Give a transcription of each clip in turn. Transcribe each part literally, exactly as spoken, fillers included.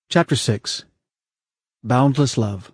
Chapter six. Boundless Love.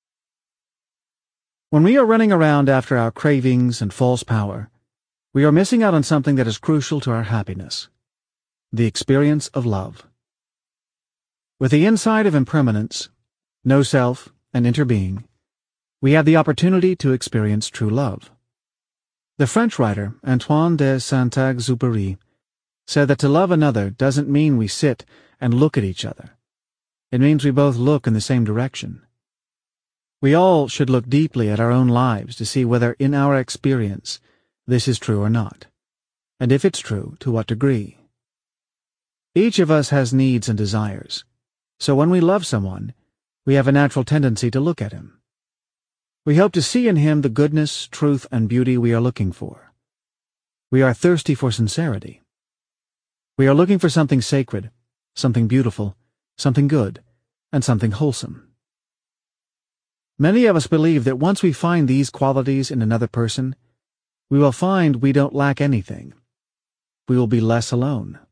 When we are running around after our cravings and false power, we are missing out on something that is crucial to our happiness: the experience of love. With the insight of impermanence, no self, and interbeing, we have the opportunity to experience true love. The French writer Antoine de Saint-Exupéry said that to love another doesn't mean we sit and look at each other. It means we both look in the same direction. We all should look deeply at our own lives to see whether in our experience this is true or not, and if it's true, to what degree. Each of us has needs and desires, so when we love someone, we have a natural tendency to look at him. We hope to see in him the goodness, truth, and beauty we are looking for. We are thirsty for sincerity. We are looking for something sacred, something beautiful, something good, and something wholesome. Many of us believe that once we find these qualities in another person, we will find we don't lack anything. We will be less alone.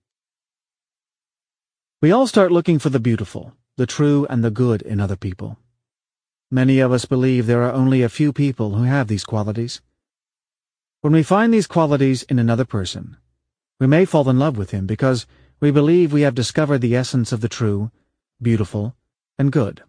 We all start looking for the beautiful, the true, and the good in other people. Many of us believe there are only a few people who have these qualities. When we find these qualities in another person, we may fall in love with him because we believe we have discovered the essence of the true, beautiful, and good.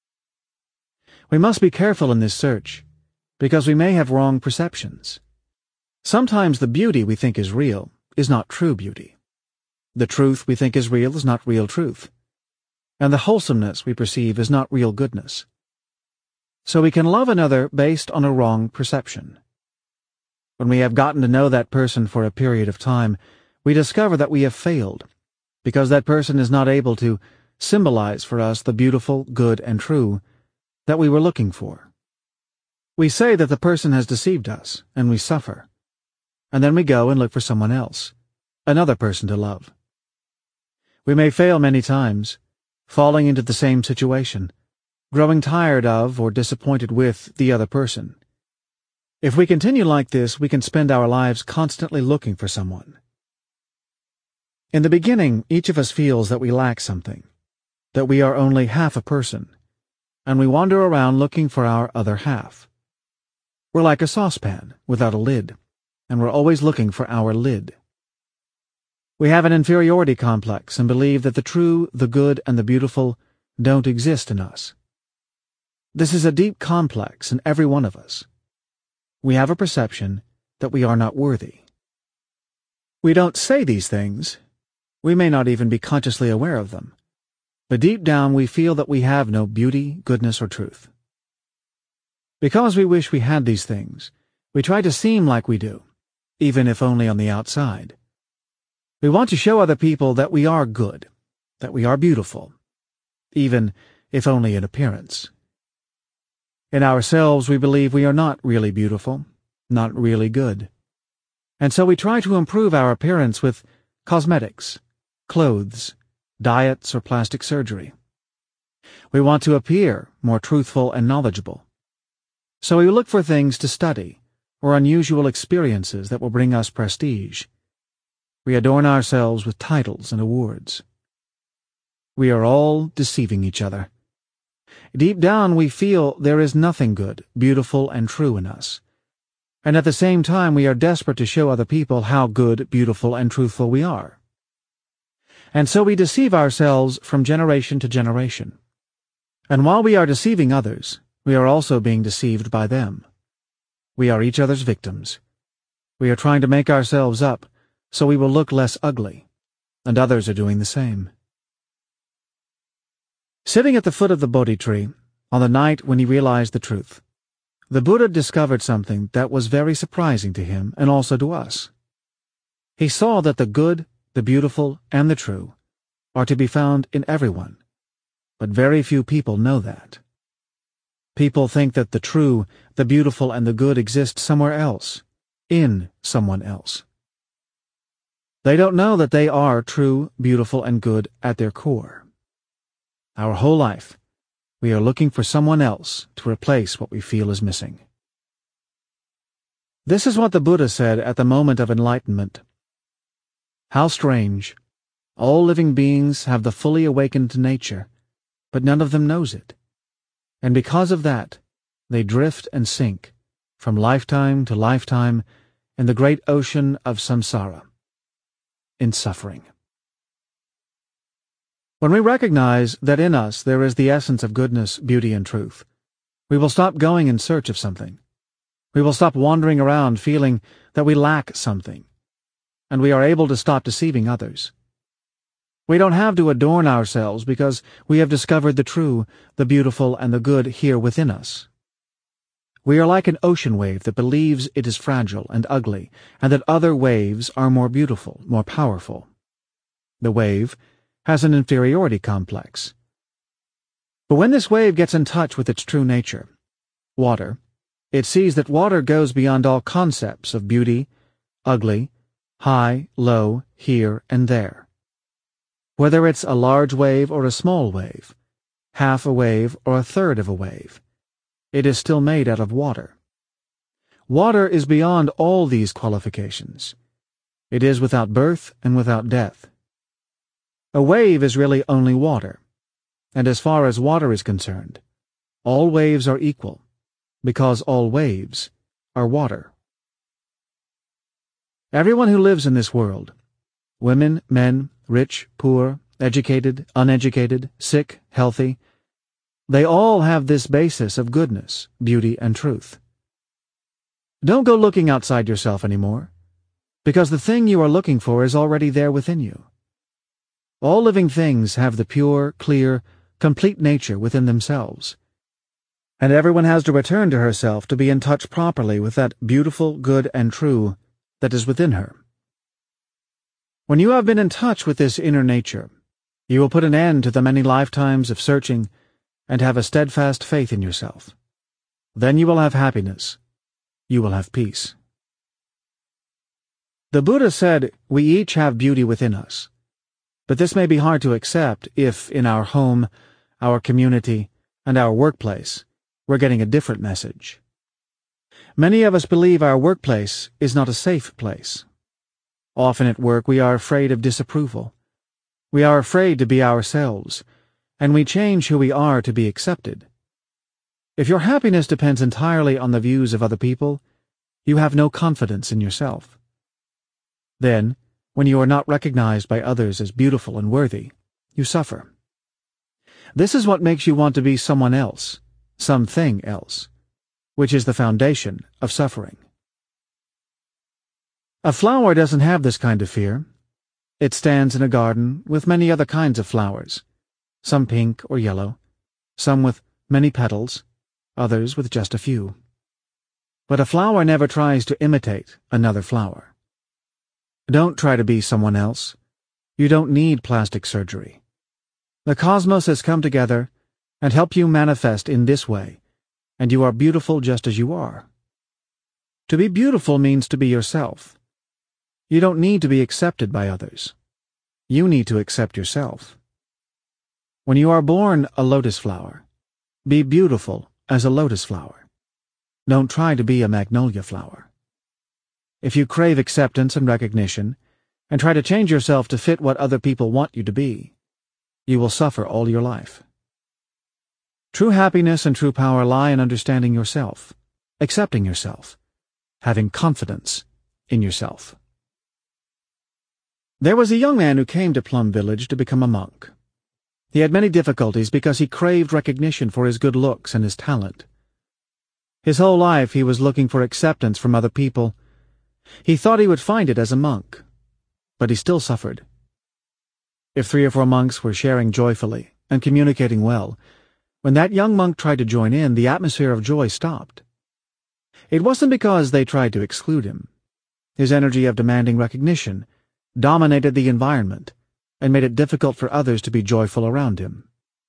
We must be careful in this search, because we may have wrong perceptions. Sometimes the beauty we think is real is not true beauty. The truth we think is real is not real truth. And the wholesomeness we perceive is not real goodness. So we can love another based on a wrong perception. When we have gotten to know that person for a period of time, we discover that we have failed, because that person is not able to symbolize for us the beautiful, good, and true that we were looking for. We say that the person has deceived us, and we suffer. And then we go and look for someone else, another person to love. We may fail many times, falling into the same situation, growing tired of or disappointed with the other person. If we continue like this, we can spend our lives constantly looking for someone. In the beginning, each of us feels that we lack something, that we are only half a person, and we wander around looking for our other half. We're like a saucepan without a lid, and we're always looking for our lid. We have an inferiority complex and believe that the true, the good, and the beautiful don't exist in us. This is a deep complex in every one of us. We have a perception that we are not worthy. We don't say these things. We may not even be consciously aware of them. But deep down we feel that we have no beauty, goodness, or truth. Because we wish we had these things, we try to seem like we do, even if only on the outside. We want to show other people that we are good, that we are beautiful, even if only in appearance. In ourselves we believe we are not really beautiful, not really good. And so we try to improve our appearance with cosmetics, clothes, diets, or plastic surgery. We want to appear more truthful and knowledgeable. So we look for things to study, or unusual experiences that will bring us prestige. We adorn ourselves with titles and awards. We are all deceiving each other. Deep down we feel there is nothing good, beautiful, and true in us. And at the same time we are desperate to show other people how good, beautiful, and truthful we are. And so we deceive ourselves from generation to generation. And while we are deceiving others, we are also being deceived by them. We are each other's victims. We are trying to make ourselves up so we will look less ugly, and others are doing the same. Sitting at the foot of the Bodhi tree, on the night when he realized the truth, the Buddha discovered something that was very surprising to him and also to us. He saw that the good, the beautiful, and the true are to be found in everyone, but very few people know that. People think that the true, the beautiful, and the good exist somewhere else, in someone else. They don't know that they are true, beautiful, and good at their core. Our whole life, we are looking for someone else to replace what we feel is missing. This is what the Buddha said at the moment of enlightenment. How strange! All living beings have the fully awakened nature, but none of them knows it. And because of that, they drift and sink from lifetime to lifetime in the great ocean of samsara, in suffering. When we recognize that in us there is the essence of goodness, beauty, and truth, we will stop going in search of something. We will stop wandering around feeling that we lack something, and we are able to stop deceiving others. We don't have to adorn ourselves because we have discovered the true, the beautiful, and the good here within us. We are like an ocean wave that believes it is fragile and ugly, and that other waves are more beautiful, more powerful. The wave has an inferiority complex. But when this wave gets in touch with its true nature, water, it sees that water goes beyond all concepts of beauty, ugly, high, low, here, and there. Whether it's a large wave or a small wave, half a wave or a third of a wave, it is still made out of water. Water is beyond all these qualifications. It is without birth and without death. A wave is really only water, and as far as water is concerned, all waves are equal, because all waves are water. Everyone who lives in this world, women, men, rich, poor, educated, uneducated, sick, healthy, they all have this basis of goodness, beauty, and truth. Don't go looking outside yourself anymore, because the thing you are looking for is already there within you. All living things have the pure, clear, complete nature within themselves, and everyone has to return to herself to be in touch properly with that beautiful, good, and true that is within her. When you have been in touch with this inner nature, you will put an end to the many lifetimes of searching and have a steadfast faith in yourself. Then you will have happiness. You will have peace. The Buddha said we each have beauty within us, but this may be hard to accept if, in our home, our community, and our workplace, we're getting a different message. Many of us believe our workplace is not a safe place. Often at work we are afraid of disapproval. We are afraid to be ourselves, and we change who we are to be accepted. If your happiness depends entirely on the views of other people, you have no confidence in yourself. Then, when you are not recognized by others as beautiful and worthy, you suffer. This is what makes you want to be someone else, something else, which is the foundation of suffering. A flower doesn't have this kind of fear. It stands in a garden with many other kinds of flowers, some pink or yellow, some with many petals, others with just a few. But a flower never tries to imitate another flower. Don't try to be someone else. You don't need plastic surgery. The cosmos has come together and helped you manifest in this way, and you are beautiful just as you are. To be beautiful means to be yourself. You don't need to be accepted by others. You need to accept yourself. When you are born a lotus flower, be beautiful as a lotus flower. Don't try to be a magnolia flower. If you crave acceptance and recognition, and try to change yourself to fit what other people want you to be, you will suffer all your life. True happiness and true power lie in understanding yourself, accepting yourself, having confidence in yourself. There was a young man who came to Plum Village to become a monk. He had many difficulties because he craved recognition for his good looks and his talent. His whole life he was looking for acceptance from other people. He thought he would find it as a monk, but he still suffered. If three or four monks were sharing joyfully and communicating well, when that young monk tried to join in, the atmosphere of joy stopped. It wasn't because they tried to exclude him. His energy of demanding recognition dominated the environment and made it difficult for others to be joyful around him.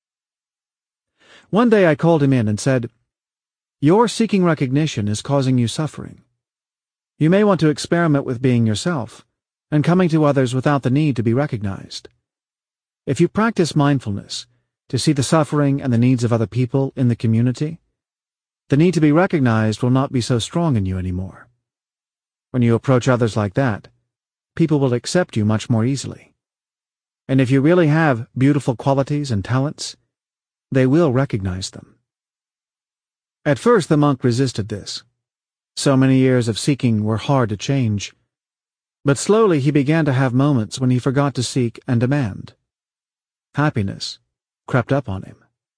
One day I called him in and said, "Your seeking recognition is causing you suffering. You may want to experiment with being yourself and coming to others without the need to be recognized. If you practice mindfulness to see the suffering and the needs of other people in the community, the need to be recognized will not be so strong in you anymore. When you approach others like that, people will accept you much more easily. And if you really have beautiful qualities and talents, they will recognize them. At first the monk resisted this. So many years of seeking were hard to change. But slowly he began to have moments when he forgot to seek and demand. Happiness crept up on him.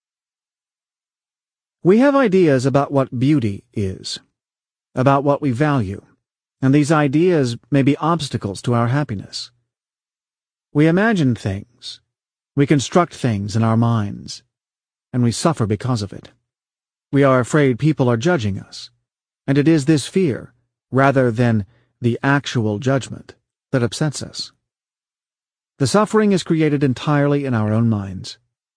We have ideas about what beauty is, about what we value, and these ideas may be obstacles to our happiness. We imagine things, we construct things in our minds, and we suffer because of it. We are afraid people are judging us, and it is this fear, rather than the actual judgment, that upsets us. The suffering is created entirely in our own minds.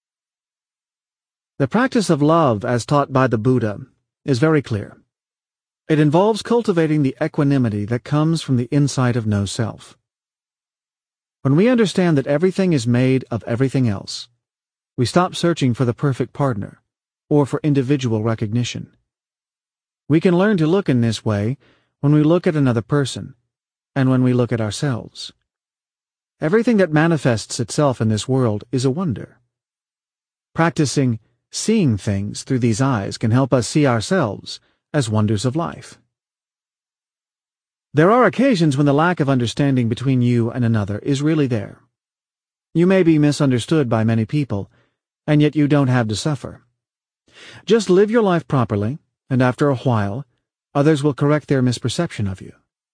The practice of love, as taught by the Buddha, is very clear. It involves cultivating the equanimity that comes from the insight of no self. When we understand that everything is made of everything else, we stop searching for the perfect partner, or for individual recognition. We can learn to look in this way when we look at another person, and when we look at ourselves. Everything that manifests itself in this world is a wonder. Practicing seeing things through these eyes can help us see ourselves as wonders of life. There are occasions when the lack of understanding between you and another is really there. You may be misunderstood by many people, and yet you don't have to suffer. Just live your life properly, and after a while, others will correct their misperception of you.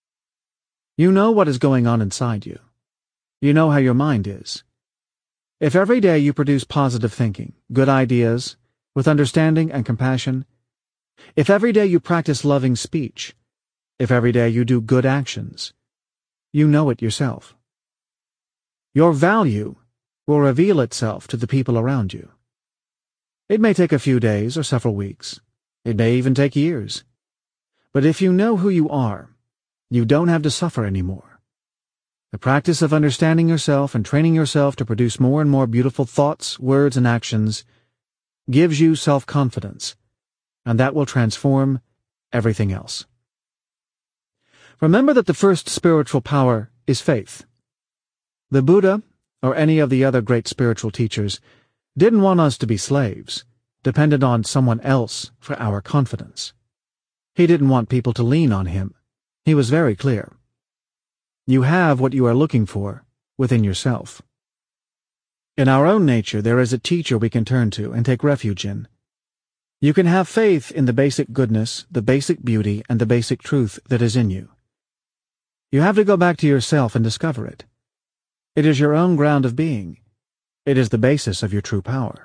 You know what is going on inside you. You know how your mind is. If every day you produce positive thinking, good ideas, with understanding and compassion, if every day you practice loving speech, if every day you do good actions, you know it yourself. Your value will reveal itself to the people around you. It may take a few days or several weeks. It may even take years. But if you know who you are, you don't have to suffer anymore. The practice of understanding yourself and training yourself to produce more and more beautiful thoughts, words, and actions gives you self-confidence, and that will transform everything else. Remember that the first spiritual power is faith. The Buddha, or any of the other great spiritual teachers, didn't want us to be slaves, dependent on someone else for our confidence. He didn't want people to lean on him. He was very clear. You have what you are looking for within yourself. In our own nature, there is a teacher we can turn to and take refuge in. You can have faith in the basic goodness, the basic beauty, and the basic truth that is in you. You have to go back to yourself and discover it. It is your own ground of being. It is the basis of your true power.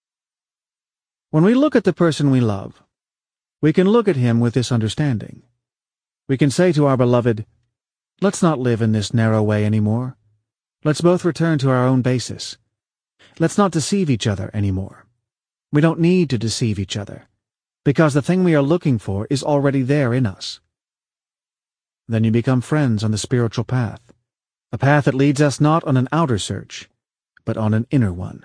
When we look at the person we love, we can look at him with this understanding. We can say to our beloved, let's not live in this narrow way anymore. Let's both return to our own basis. Let's not deceive each other anymore. We don't need to deceive each other, because the thing we are looking for is already there in us. Then you become friends on the spiritual path, a path that leads us not on an outer search, but on an inner one.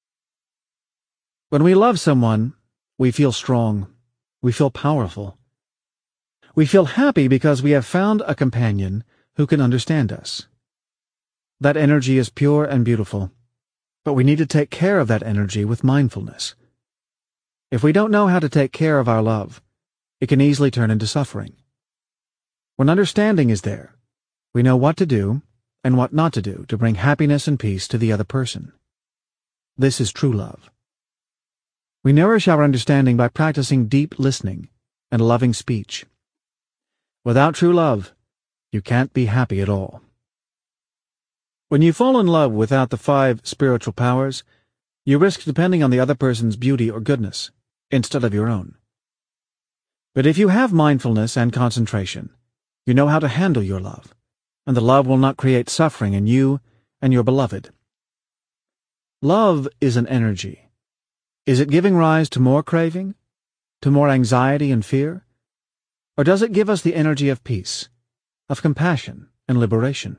When we love someone, we feel strong, we feel powerful. We feel happy because we have found a companion who can understand us. That energy is pure and beautiful, but we need to take care of that energy with mindfulness. If we don't know how to take care of our love, it can easily turn into suffering. When understanding is there, we know what to do and what not to do to bring happiness and peace to the other person. This is true love. We nourish our understanding by practicing deep listening and loving speech. Without true love, you can't be happy at all. When you fall in love without the five spiritual powers, you risk depending on the other person's beauty or goodness instead of your own. But if you have mindfulness and concentration, you know how to handle your love, and the love will not create suffering in you and your beloved. Love is an energy. Is it giving rise to more craving, to more anxiety and fear? Or does it give us the energy of peace, of compassion and liberation?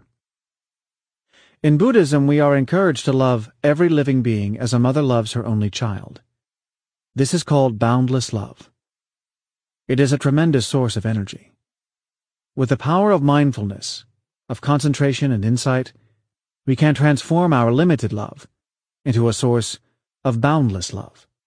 In Buddhism, we are encouraged to love every living being as a mother loves her only child. This is called boundless love. It is a tremendous source of energy. With the power of mindfulness, of concentration and insight, we can transform our limited love into a source of boundless love.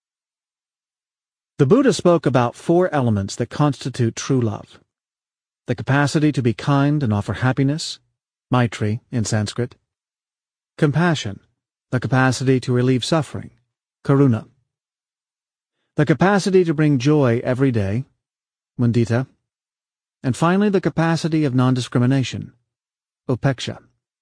The Buddha spoke about four elements that constitute true love: the capacity to be kind and offer happiness, Maitri in Sanskrit; compassion, the capacity to relieve suffering, Karuna; the capacity to bring joy every day, Mudita; and finally the capacity of non-discrimination, Upeksha.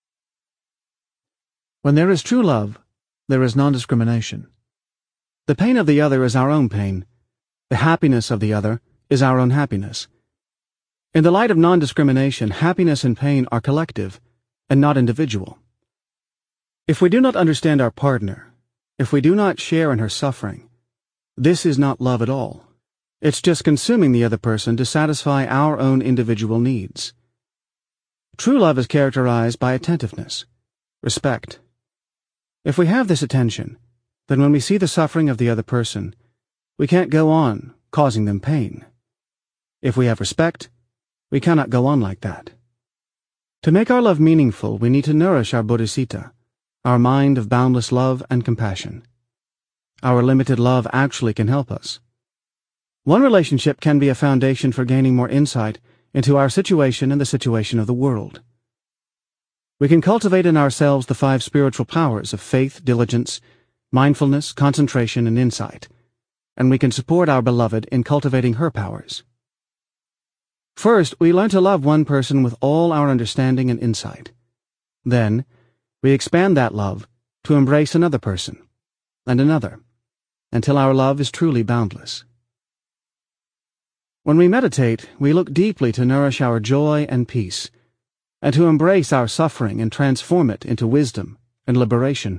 When there is true love, there is non-discrimination. The pain of the other is our own pain. The happiness of the other is our own happiness. In the light of non-discrimination, happiness and pain are collective and not individual. If we do not understand our partner, if we do not share in her suffering, this is not love at all. It's just consuming the other person to satisfy our own individual needs. True love is characterized by attentiveness, respect. If we have this attention, then when we see the suffering of the other person, we can't go on causing them pain. If we have respect, we cannot go on like that. To make our love meaningful, we need to nourish our bodhisattva, our mind of boundless love and compassion. Our limited love actually can help us. One relationship can be a foundation for gaining more insight into our situation and the situation of the world. We can cultivate in ourselves the five spiritual powers of faith, diligence, mindfulness, concentration, and insight, and we can support our beloved in cultivating her powers. First, we learn to love one person with all our understanding and insight. Then, we expand that love to embrace another person, and another, until our love is truly boundless. When we meditate, we look deeply to nourish our joy and peace, and to embrace our suffering and transform it into wisdom and liberation.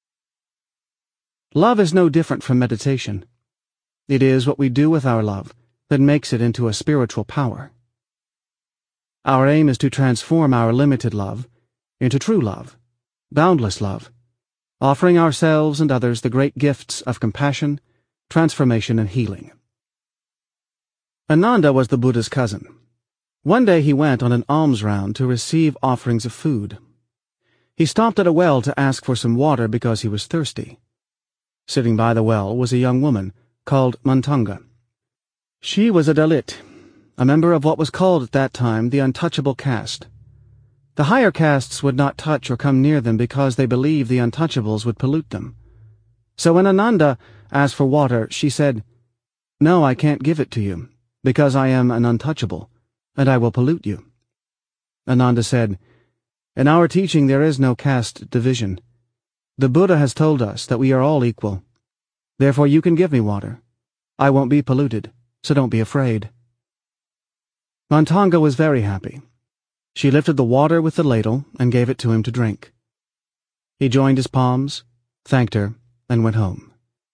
Love is no different from meditation. It is what we do with our love that makes it into a spiritual power. Our aim is to transform our limited love into true love, boundless love, offering ourselves and others the great gifts of compassion, transformation, and healing. Ananda was the Buddha's cousin. One day he went on an alms round to receive offerings of food. He stopped at a well to ask for some water because he was thirsty. Sitting by the well was a young woman called Mantanga. She was a Dalit, a member of what was called at that time the untouchable caste. The higher castes would not touch or come near them because they believed the untouchables would pollute them. So when Ananda asked for water, she said, "No, I can't give it to you, because I am an untouchable, and I will pollute you." Ananda said, "In our teaching there is no caste division. The Buddha has told us that we are all equal. Therefore you can give me water. I won't be polluted, so don't be afraid." Mantanga was very happy. She lifted the water with the ladle and gave it to him to drink. He joined his palms, thanked her, and went home.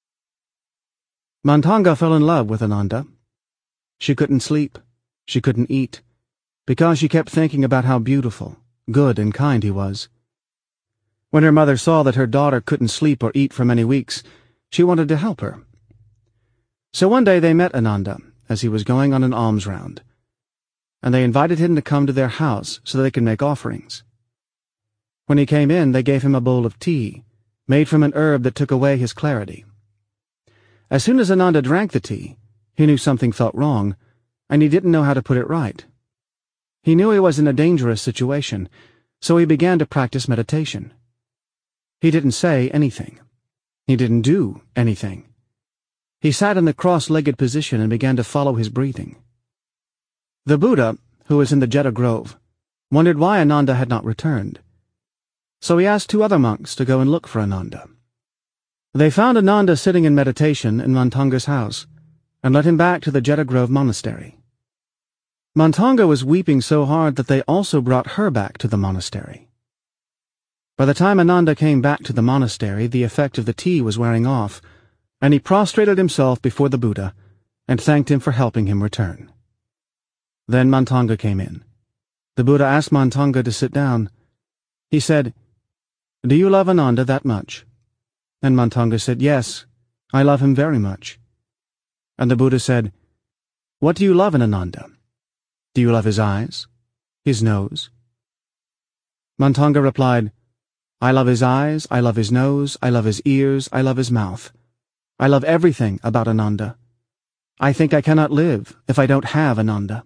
Mantanga fell in love with Ananda. She couldn't sleep, she couldn't eat, because she kept thinking about how beautiful, good, and kind he was. When her mother saw that her daughter couldn't sleep or eat for many weeks, she wanted to help her. So one day they met Ananda as he was going on an alms round, and they invited him to come to their house so they could make offerings. When he came in, they gave him a bowl of tea, made from an herb that took away his clarity. As soon as Ananda drank the tea, he knew something felt wrong, and he didn't know how to put it right. He knew he was in a dangerous situation, so he began to practice meditation. He didn't say anything. He didn't do anything. He sat in the cross-legged position and began to follow his breathing. The Buddha, who was in the Jeta Grove, wondered why Ananda had not returned. So he asked two other monks to go and look for Ananda. They found Ananda sitting in meditation in Mantanga's house, and led him back to the Jeta Grove monastery. Mantanga was weeping so hard that they also brought her back to the monastery. By the time Ananda came back to the monastery, the effect of the tea was wearing off, and he prostrated himself before the Buddha and thanked him for helping him return. Then Mantanga came in. The Buddha asked Mantanga to sit down. He said, "Do you love Ananda that much?" And Mantanga said, "Yes, I love him very much." And the Buddha said, "What do you love in Ananda? Do you love his eyes? His nose?" Mantanga replied, "I love his eyes, I love his nose, I love his ears, I love his mouth. I love everything about Ananda. I think I cannot live if I don't have Ananda.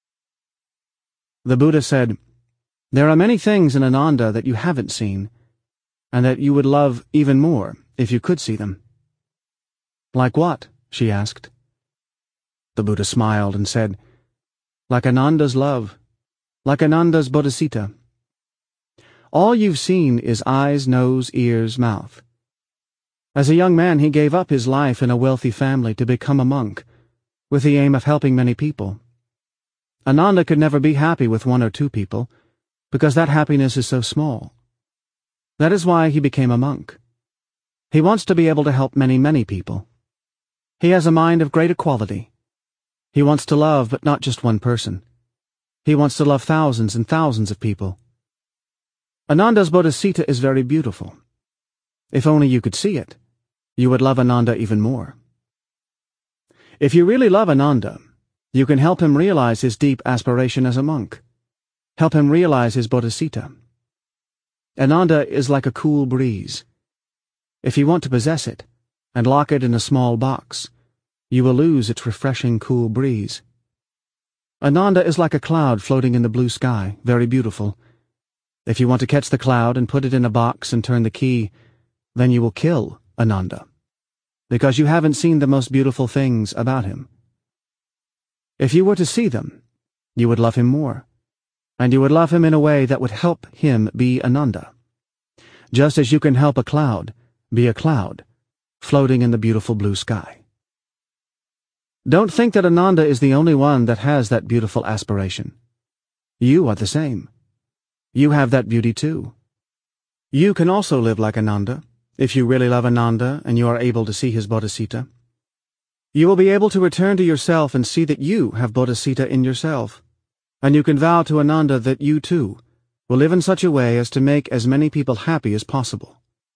The Buddha said, There are many things in Ananda that you haven't seen, and that you would love even more if you could see them. Like what? She asked. The Buddha smiled and said, Like Ananda's love, like Ananda's bodhicitta. All you've seen is eyes, nose, ears, mouth. As a young man, he gave up his life in a wealthy family to become a monk, with the aim of helping many people. Ananda could never be happy with one or two people, because that happiness is so small. That is why he became a monk. He wants to be able to help many, many people. He has a mind of great equality. He wants to love, but not just one person. He wants to love thousands and thousands of people. Ananda's bodhicitta is very beautiful. If only you could see it, you would love Ananda even more. If you really love Ananda, you can help him realize his deep aspiration as a monk. Help him realize his bodhicitta. Ananda is like a cool breeze. If you want to possess it, and lock it in a small box, you will lose its refreshing cool breeze. Ananda is like a cloud floating in the blue sky, very beautiful. If you want to catch the cloud and put it in a box and turn the key, then you will kill Ananda, because you haven't seen the most beautiful things about him. If you were to see them, you would love him more, and you would love him in a way that would help him be Ananda, just as you can help a cloud be a cloud floating in the beautiful blue sky. Don't think that Ananda is the only one that has that beautiful aspiration. You are the same. You have that beauty too. You can also live like Ananda, if you really love Ananda and you are able to see his bodhicitta. You will be able to return to yourself and see that you have bodhicitta in yourself, and you can vow to Ananda that you too will live in such a way as to make as many people happy as possible.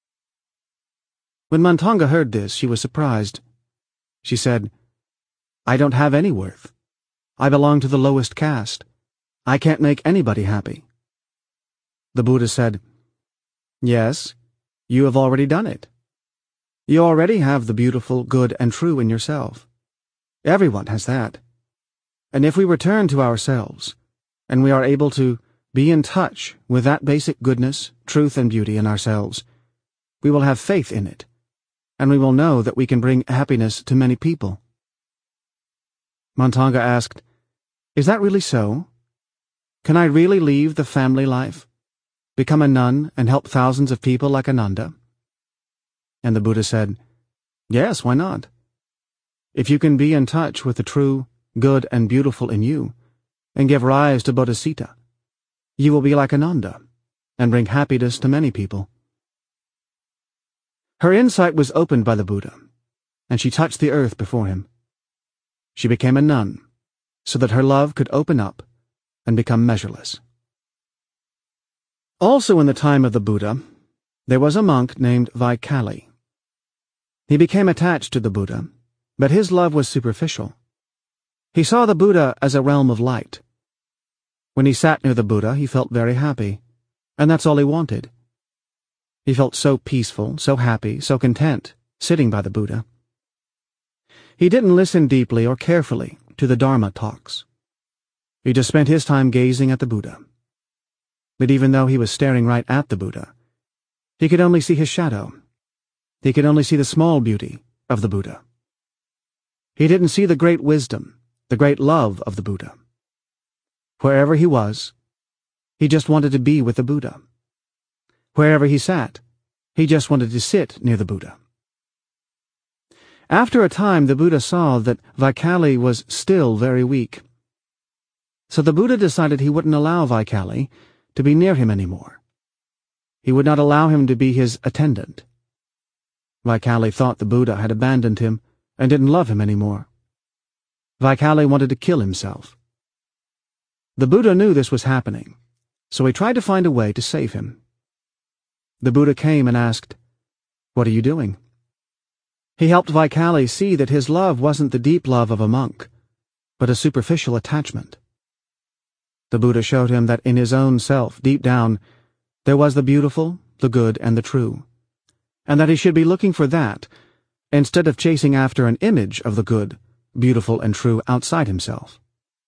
When Mantanga heard this, she was surprised. She said, I don't have any worth. I belong to the lowest caste. I can't make anybody happy. The Buddha said, Yes, you have already done it. You already have the beautiful, good, and true in yourself. Everyone has that. And if we return to ourselves, and we are able to be in touch with that basic goodness, truth, and beauty in ourselves, we will have faith in it, and we will know that we can bring happiness to many people. Mantanga asked, Is that really so? Can I really leave the family life, become a nun, and help thousands of people like Ananda? And the Buddha said, Yes, why not? If you can be in touch with the true, good, and beautiful in you, and give rise to bodhicitta, you will be like Ananda, and bring happiness to many people. Her insight was opened by the Buddha, and she touched the earth before him. She became a nun, so that her love could open up and become measureless. Also in the time of the Buddha, there was a monk named Vaikali. He became attached to the Buddha, but his love was superficial. He saw the Buddha as a realm of light. When he sat near the Buddha, he felt very happy, and that's all he wanted. He felt so peaceful, so happy, so content, sitting by the Buddha. He didn't listen deeply or carefully to the Dharma talks. He just spent his time gazing at the Buddha. But even though he was staring right at the Buddha, he could only see his shadow. He could only see the small beauty of the Buddha. He didn't see the great wisdom, the great love of the Buddha. Wherever he was, he just wanted to be with the Buddha. Wherever he sat, he just wanted to sit near the Buddha. After a time, the Buddha saw that Vaikali was still very weak. So the Buddha decided he wouldn't allow Vaikali to be near him anymore. He would not allow him to be his attendant. Vaikali thought the Buddha had abandoned him and didn't love him anymore. Vaikali wanted to kill himself. The Buddha knew this was happening, so he tried to find a way to save him. The Buddha came and asked, "What are you doing?" He helped Vaikali see that his love wasn't the deep love of a monk, but a superficial attachment. The Buddha showed him that in his own self, deep down, there was the beautiful, the good, and the true, and that he should be looking for that instead of chasing after an image of the good, beautiful and true outside himself.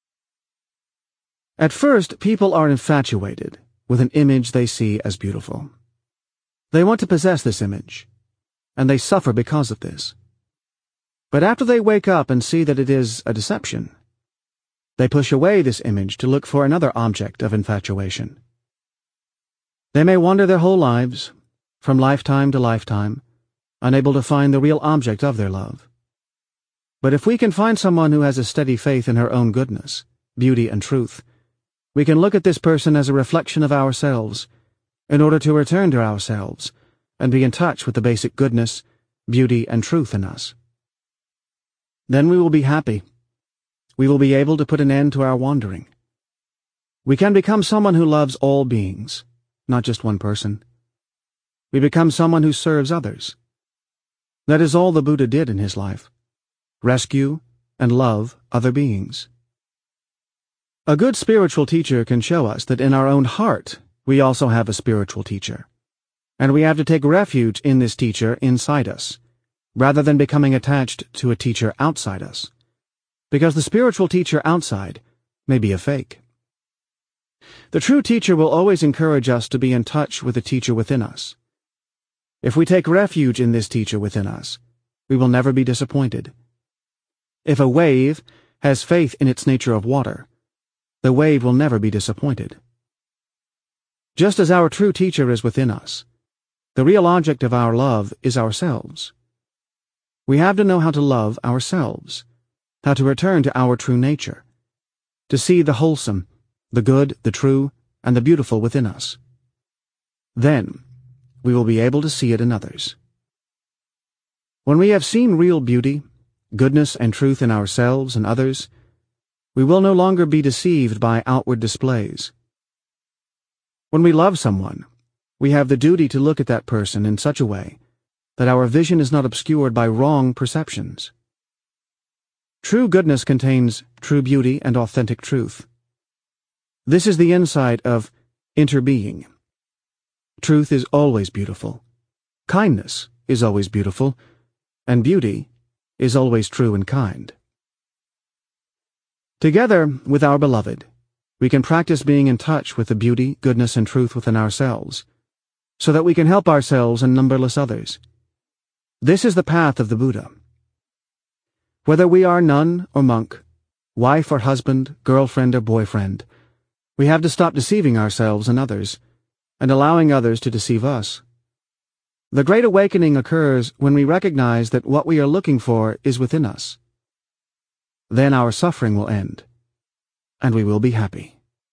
At first, people are infatuated with an image they see as beautiful. They want to possess this image, and they suffer because of this. But after they wake up and see that it is a deception, they push away this image to look for another object of infatuation. They may wander their whole lives, from lifetime to lifetime, unable to find the real object of their love. But if we can find someone who has a steady faith in her own goodness, beauty, and truth, we can look at this person as a reflection of ourselves, in order to return to ourselves and be in touch with the basic goodness, beauty, and truth in us. Then we will be happy. We will be able to put an end to our wandering. We can become someone who loves all beings, not just one person. We become someone who serves others. That is all the Buddha did in his life: rescue and love other beings. A good spiritual teacher can show us that in our own heart we also have a spiritual teacher, and we have to take refuge in this teacher inside us, rather than becoming attached to a teacher outside us, because the spiritual teacher outside may be a fake. The true teacher will always encourage us to be in touch with the teacher within us. If we take refuge in this teacher within us, we will never be disappointed. If a wave has faith in its nature of water, the wave will never be disappointed. Just as our true teacher is within us, the real object of our love is ourselves. We have to know how to love ourselves, how to return to our true nature, to see the wholesome, the good, the true, and the beautiful within us. Then we will be able to see it in others. When we have seen real beauty, goodness, and truth in ourselves and others, we will no longer be deceived by outward displays. When we love someone, we have the duty to look at that person in such a way that our vision is not obscured by wrong perceptions. True goodness contains true beauty and authentic truth. This is the insight of interbeing. Truth is always beautiful. Kindness is always beautiful. And beauty is always true and kind. Together with our beloved, we can practice being in touch with the beauty, goodness, and truth within ourselves, so that we can help ourselves and numberless others. This is the path of the Buddha. Whether we are nun or monk, wife or husband, girlfriend or boyfriend, we have to stop deceiving ourselves and others, and allowing others to deceive us. The Great Awakening occurs when we recognize that what we are looking for is within us. Then our suffering will end, and we will be happy.